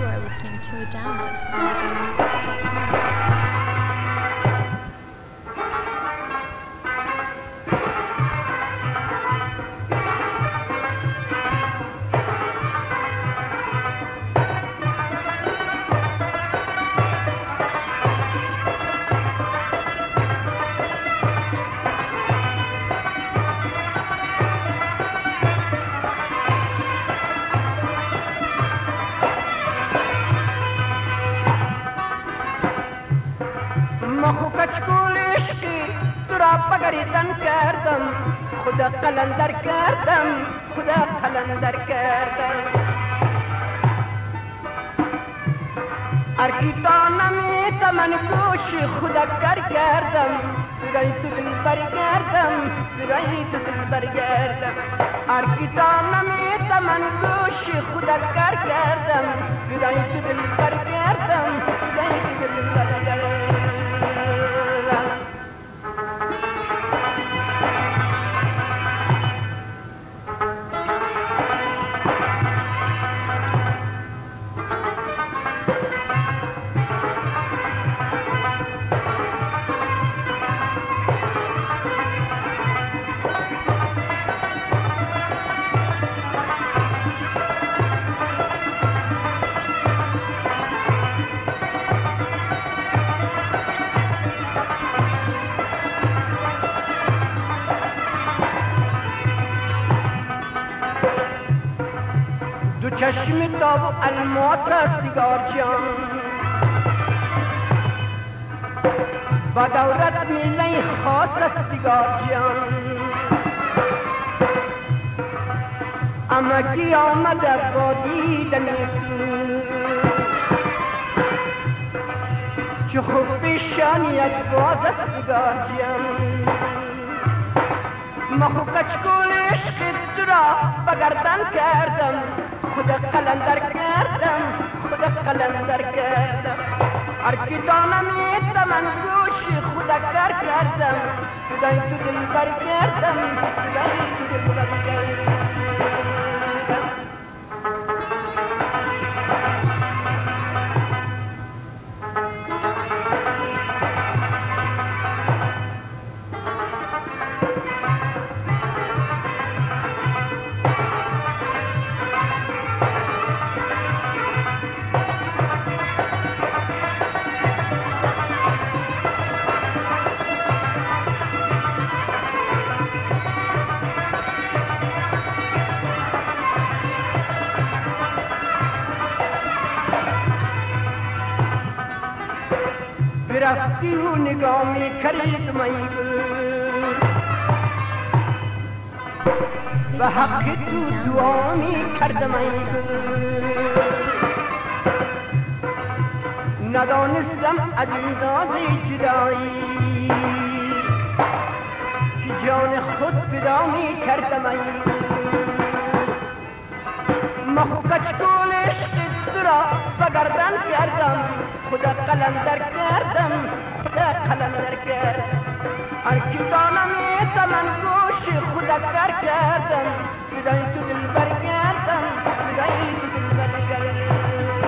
are listening to a download from AutoGameMusic.com. کچکول عشقی تو را بگریزن کردم، خدا قلندر کردم، خدا قلندر کردم. ارکیتا نمیتا من گوش خدا کر کردم، برای تو دل برگردم، برای تو دل برگردم. ارکیتا نمیتا من گوش خدا کر کردم، برای تو دل برگردم، برای تو دل برگردم. دو چشم تاب و الماس سیگار جان با دورت میله خاص سیگار جان. اما کی آمده با دیدن چه خوب پیشانیت باز سیگار جان. ما خوب کچکول عشق تو را بگردن کردم، خدا قلندر کردم، خدا قلندر کردم. ارکیتا نمیتا من گوش خدا کر کردم، خدای تو دل برگردم، خدای تو دل برگردم. رفتی و نگاه می کرد من و حق تو دعا می کرد من. ندانستم از این راز جدایی که جان خود فدا می کرد من. ما کچکول عشق تو را بگردن کردم، خدا قلندر کردم، خدا قلندر کردم. ارکیتا نمیتا من گوش خدا کر کردم، خدای تو دل برگردم، خدای تو دل برگردم.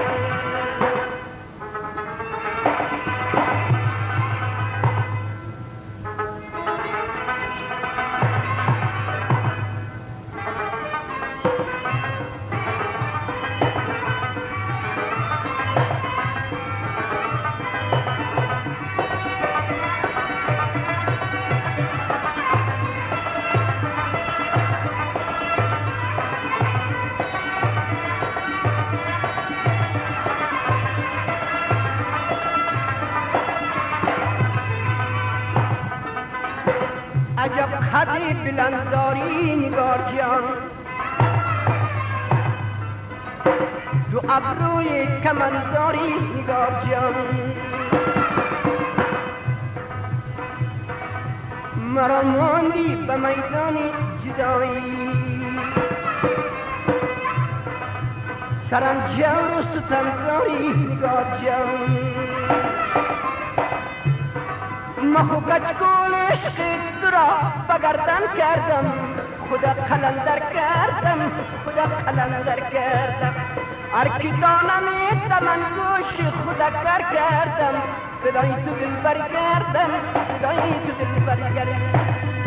عجب خطی بلنداری نگار جان، دو ابروی کمنداری نگار جان. مرا ماندی به میدان جدایی، سرانجام و ستمکاری نگار جان. ما خوب کچکول عشق تو را بگردن کردم، خدا قلندر کردم، خدا قلندر کردم. هرکی دانم من گوش خودک در کردم صدای تو دل بر کردم صدای تو دل بر کردم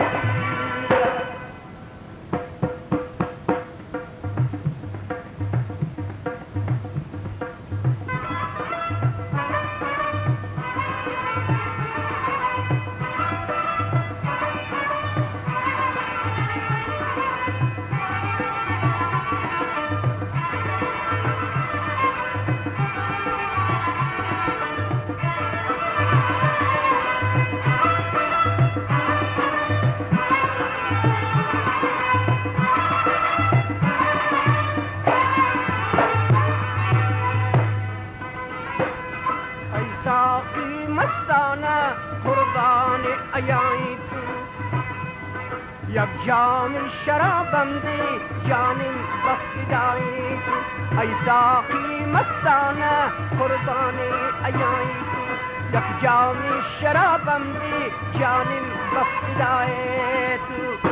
یک جام شرابم دی جانم بفدایی تو ای ساقی مستانه قربان ایایی تو یک جام شرابم دی جانم بفدایی تو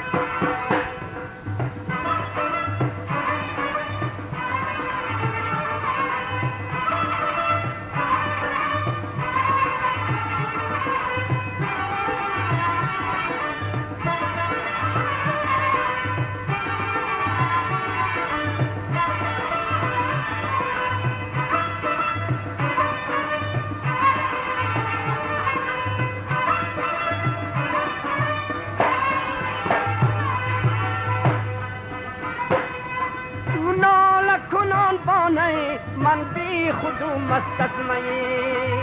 من بی خود و مست از می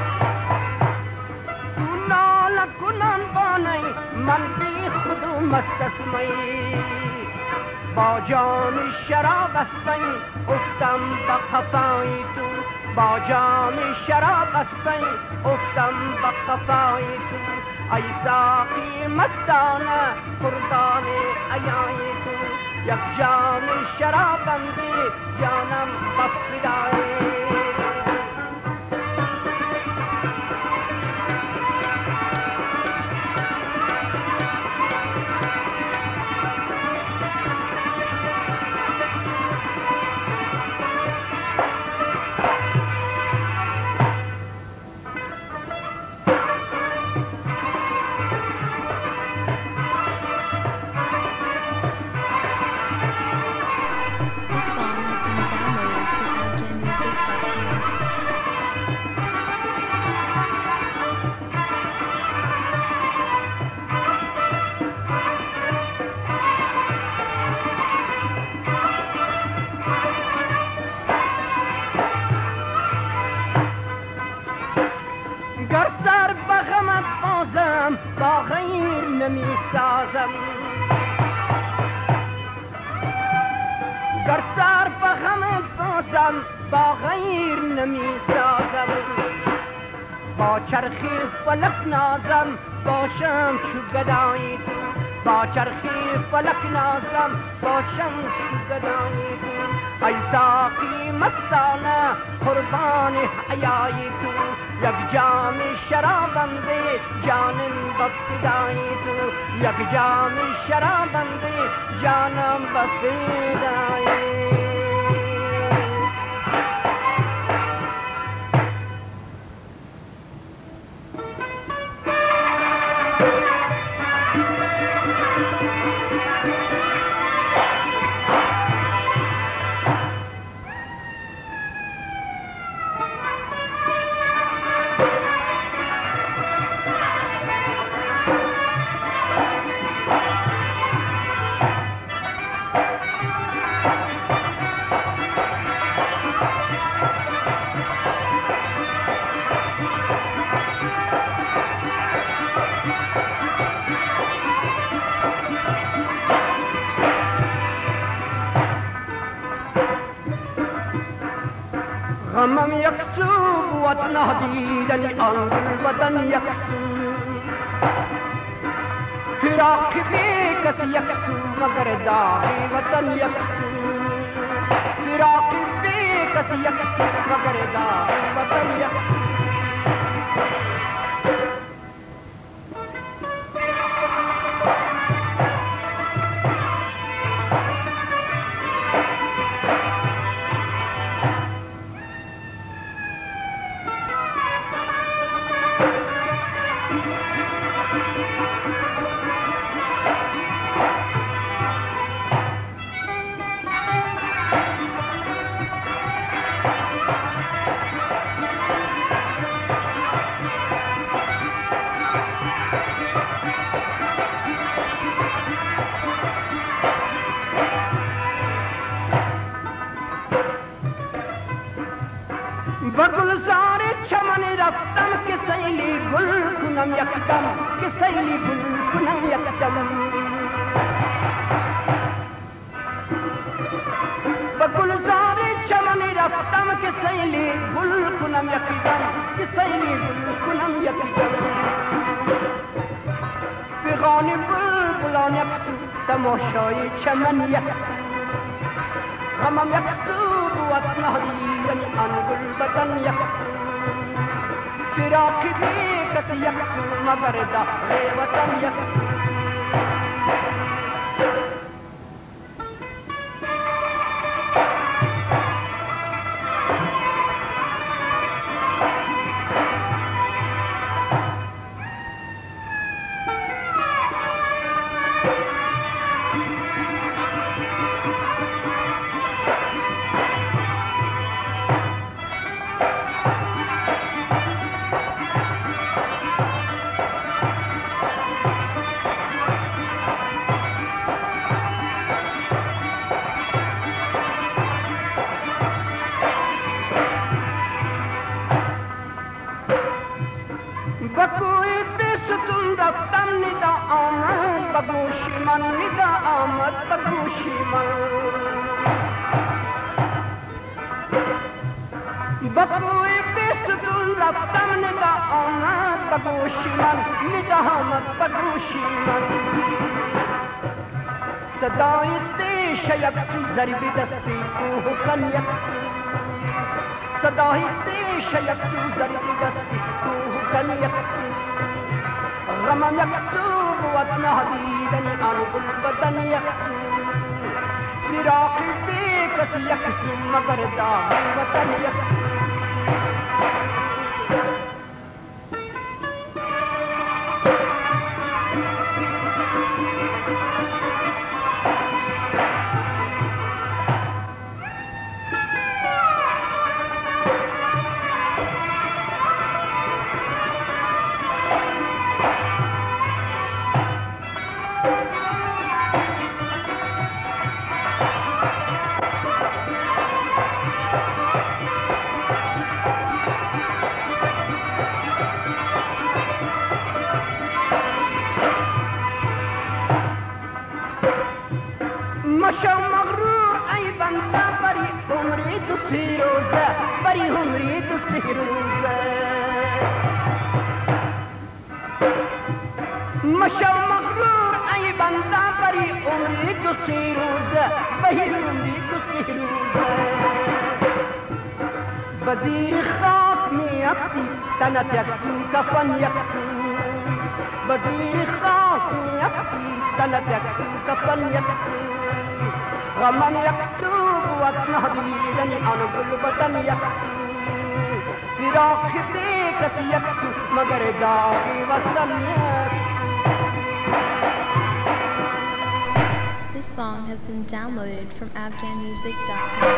تو ناله کنان بانی من بی خود و مست از می با جام شراب هستی افتم به قفای تو با جام شراب هستی افتم به قفای تو ای ساقی مستانه قربان ایای تو یک جام شرابم دی جانم بفدایی This song has been downloaded from AfghanMusic.com. گر سر به غمت بازم با غیر نمی سازم گر سر به غمت بازم با غیر نمی سازم با چرخی فلک نازم باشم چو گدایی تو با چرخی فلک نازم باشم چو گدایی تو ای ساقی مستانه قربان حیای تو یک جام شرابم دی جانم بفدایی تو یک جام شرابم دی جانم بفدایی غمم یک سو وطن دیدن آن وطن یک سو فراق بی کس یک سو مگر داغی وطن یک سو فراق بی کس یک سو مگر داغی وطن یک سو به گلزار چمن رفتم که سیلی گل کنم یکدم، که سیلی گل کنم یکدم. به گلزار چمن رفتم که سیلی گل کنم یکدم، که سیلی گل کنم یکدم. پیغان بلبلان یک سو، تماشای چمن یک سو، غمم یک سو بود نهادیدن آن گل بدن یک سو. فراق بی کسی یک سو مبرد آخر وطن یک سو. بکوی بیستون رفتم ندا آمد بگوشی من، ندا آمد بگوشی من. بکوی بیستون رفتم ندا آمد بگوشی من، ندا آمد بگوشی من. صدای دیش یک سو ضربی دستی کوه کن یک سو، صدای دیش یک سو ضربی دستی کوه کن یک سو. غمم یک سو بود نهادیدن آن گل بدن یک سو. فراق بی کسی یک سو مگر داغ وطن یک سو. مشو مغرور ای بنده بری عمری تو سی روزه، بری عمری تو سی روزه. مشو مغرور ای بنده بری عمری تو سی روزه، بری عمری تو سی روزه. بدیر خاک می افتی تنت یک سو کفن یک سو، بدیر خاک می افتی تنت یک سو کفن یک سو. غمم یک سو بود نهادیدن آن گل بدن یک سو. فراق بی کسی یک سو مگر داغی وطن یک سو. This song has been downloaded from afghanmusic.com.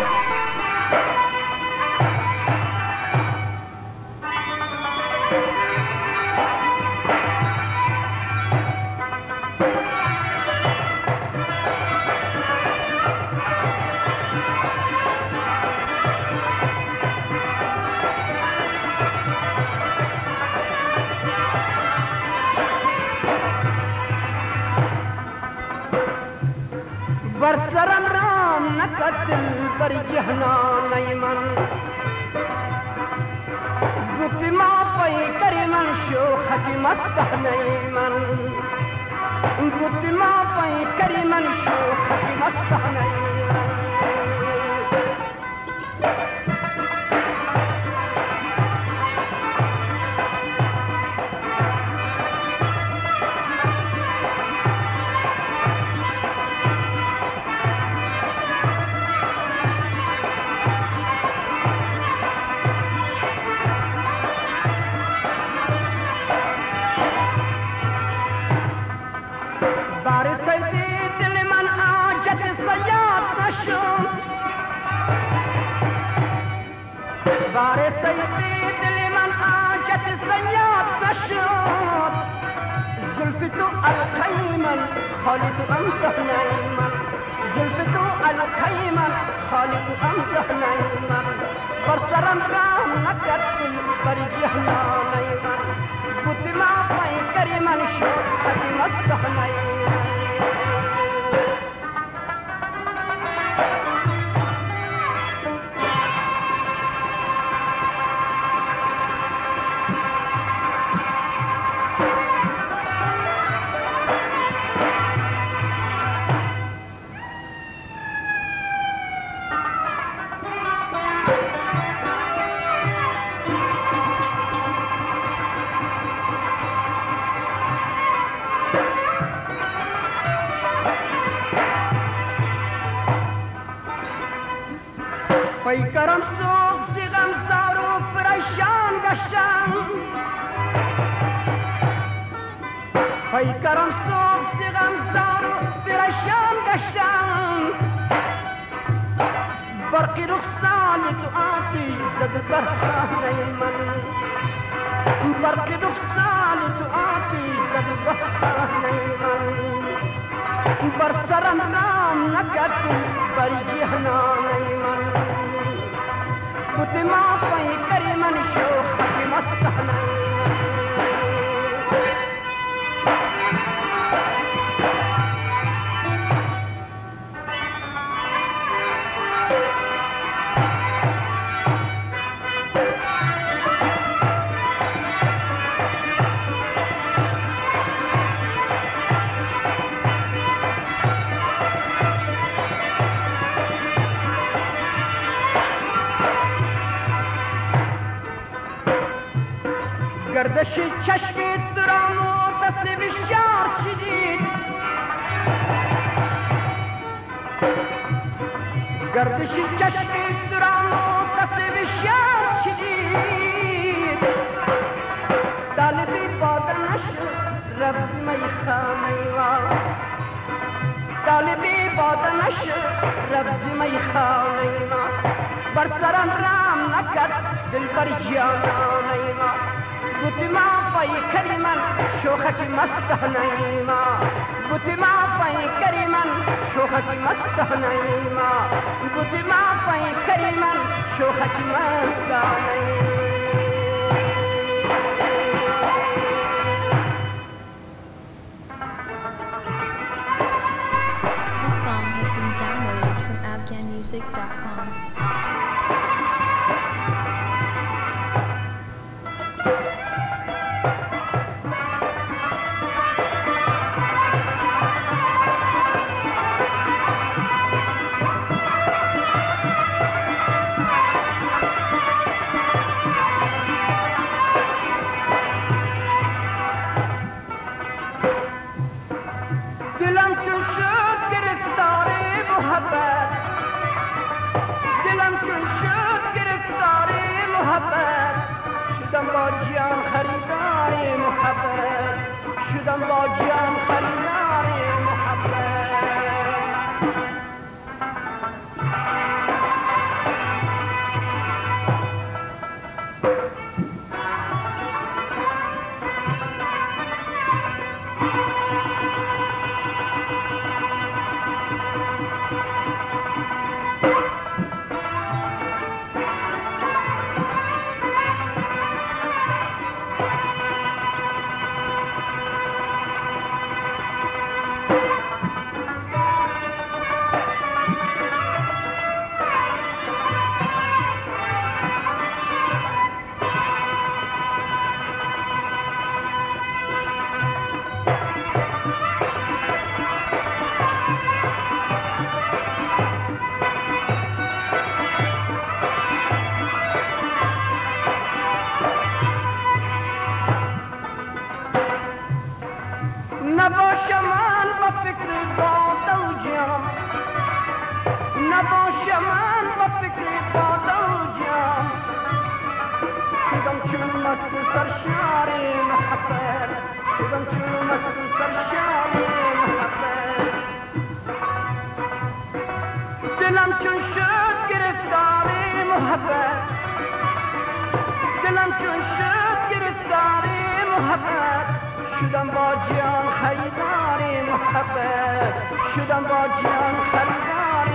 بر سرم رام نکدل بر جهنان ای من، گفتی ما پیکر من شو خطی مستحن ای من، گفتی ما پیکر من شو خطی مستحن ای من. بار سیدی دل من آجت زیاد نشد، زلف تو القی من حالی تو امتحنی من، زلف تو القی من حالی تو امتحنی من. بر سرم رام جهنانی من بودی ما پای کری من شد خطی مستحنی پیکرم سوق زیغم زار و پریشان گشتم پیکرم سوق زیغم زار و پریشان گشتم برقی رخسان تو آتی زد بر خانه من برقی رخسان تو آتی زد بر خانه من بر سرم نام نکرد بر جهنانه من بودی ما پای کری من شو خطی مستحنی گردش چشمی درام و دست بشار چیدید گردش چشمی درام و دست بشار چیدید طالبی بادنش رب میخانه و طالبی بادنش رب میخانه و بر سرم رام نکرد دل بر جانانه و بودی ما پای کری من شوخک مستحنی ما بودی ما پای کری من شوخک مستحنی ما بودی ما پای کری من شوخک مستحنی This song has been downloaded from afghanmusic.com. دلم چون شد گرفتار محبت دلم چون شد گرفتار محبت شدم با جان خریدار محبت شدم با جان خریدار محبت نباشم من با فکر باد و جام نباشم من با فکر باد و جام شدم چون مست سرشار محبت شدم چون مست سرشار محبت دلم چون شد گرفتار محبت دلم چون شد گرفتار محبت شدم با جان خریدار محبت شدم با جان خریدار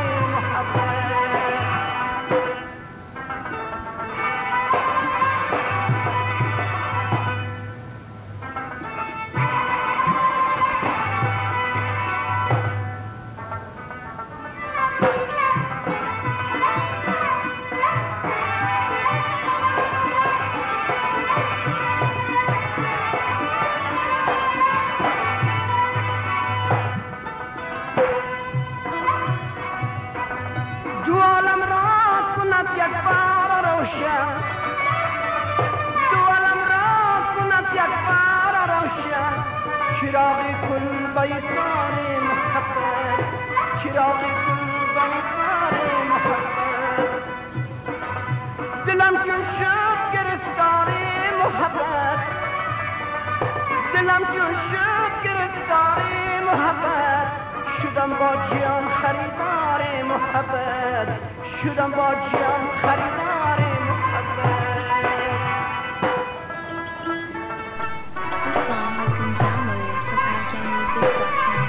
محبت کن بیزار محبت، چراغ کن بیزار محبت. دلم چون شد گرفتار محبت، دلم چون شد گرفتار محبت، شدم با جان خریدار محبت، شدم با جان خریدار محبت. This song has been downloaded from afghanmusic.com.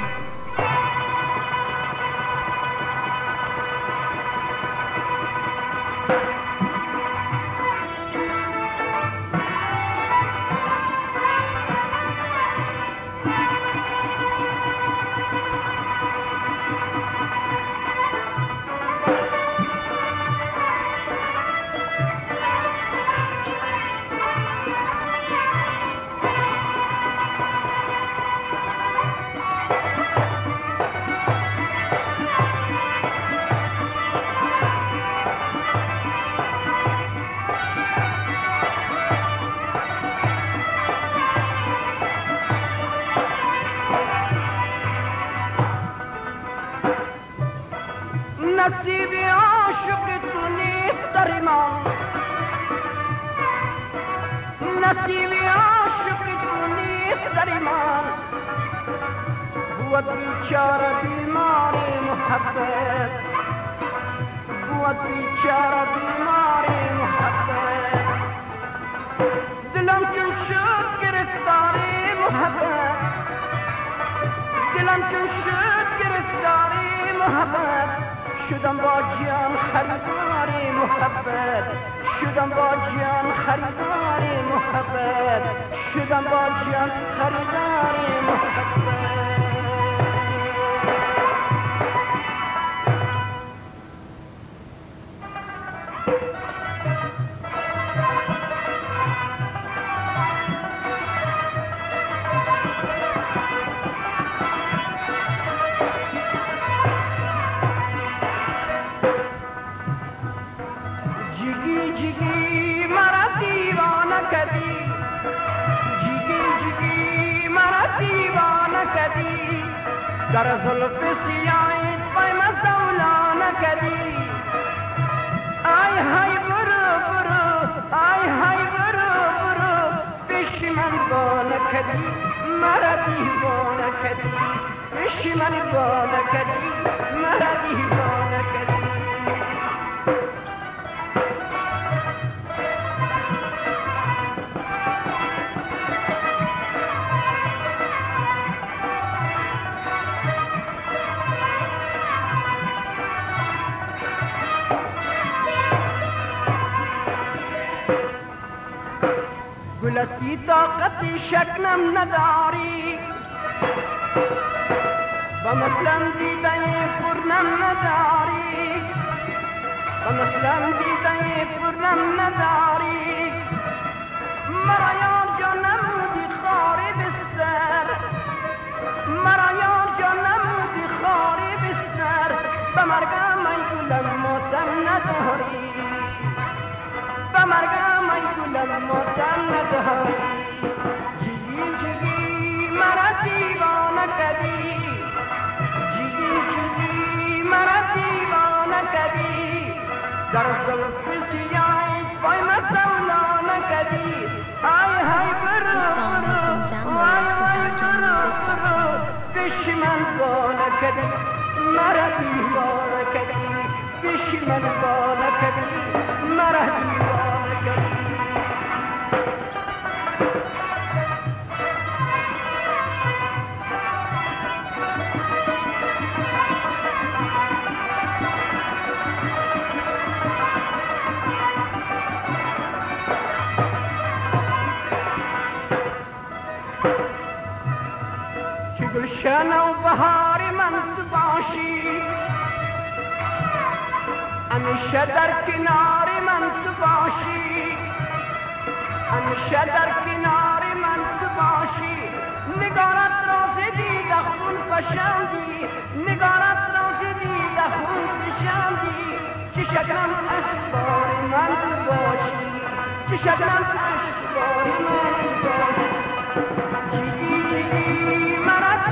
نصیب عاشق تو نیست در ایمان، نصیب عاشق تو نیست در ایمان. بود بیچاره بیمار محبت، بود بیچاره بیمار محبت. دلم چون شد گرفتار محبت، دلم چون شد گرفتار محبت، شدم با جان خریدار محبت، شدم با جان خریدار محبت، شدم با جان خریدار محبت. جگی مرا دیوانه کردی، جگی مرا دیوانه کردی، در زلف سیاهت پای مزولانه کردی. آی های برو برو، آی های برو برو، پیش من بانه کردی، مرا دیوانه کردی، پیش من بانه کردی، مرا دیوانه کردی. گلتی طاقت شکنم نداری، و مثلا دیدن پرنم نداری، و مثلا دیدن پرنم نداری. مرا یار جانم دی خاری بستر، مرا یار جانم دی خاری بستر، به مرگم ای گلم ماتم نداری، به مرگم ای گلم ماتم نداری. جگی جگی مرا دیوانه کردی، جگی جگی مرا دیوانه کردی، در زلف سیاهت پای مزولانه کردی. آی های برو This song has been downloaded from afghanmusic.com. پیش من بانه کردی، مرا دیوانه کردی، پیش من بانه کردی، مرا دیوانه کردی. که گلشن و بهار من تو باشی، همیشه در کنار من تو باشی، همیشه در کنار من تو باشی. نگارت راز دیده خون فشاندی، نگارت راز دیده خون فشاندی. چه شکرم اشکبار من تو باشی، چه شکرم اشکبار من تو باشی. جگی جگی مرا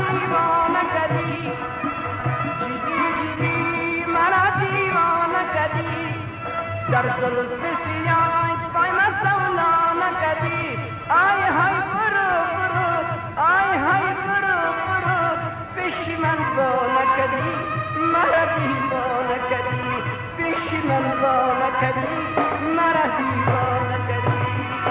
در زلف سیاه پای مسولا نکردی آی های برو برو آی های برو برو پیش من با نکردی مرا دیوانه کردی پیش من با نکردی مرا دیوانه کردی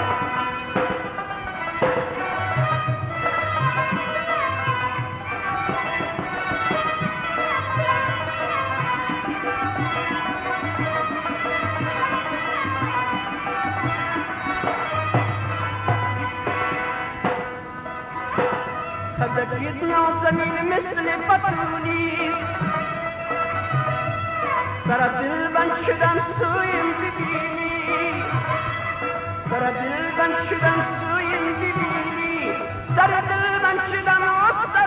خدت نازنین مثل پترولی سر دل بند شدن سویم ببینی سر دل بند شدن سویم ببینی سر دل بند شدن و سر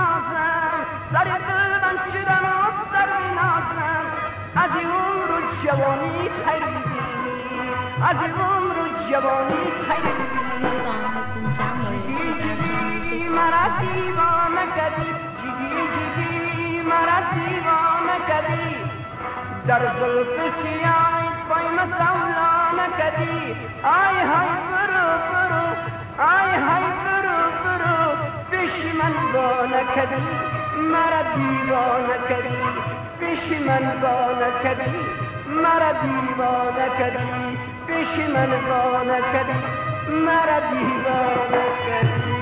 بنازم سر دل بند شدن و سر بنازم از این عمر و جوانی خیر ببینی از این عمر و جوانی خیر ببینی This song has been downloaded from AfghanMusic.com. مرا دیوانه کردی جیگی جیگی مرا دیوانه کردی در زلف سیاه پای مسولا نکردی آی های برو برو آی های برو برو پیش من با نکردی مرا دیوانه کردی پیش من با نکردی مرا دیوانه کردی پیش من با نکردی مرا دیوانه کردی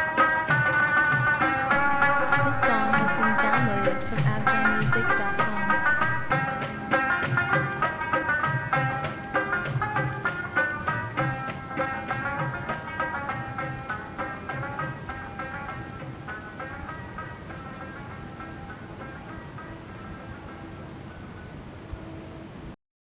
This song has been downloaded from AfghanMusic.com.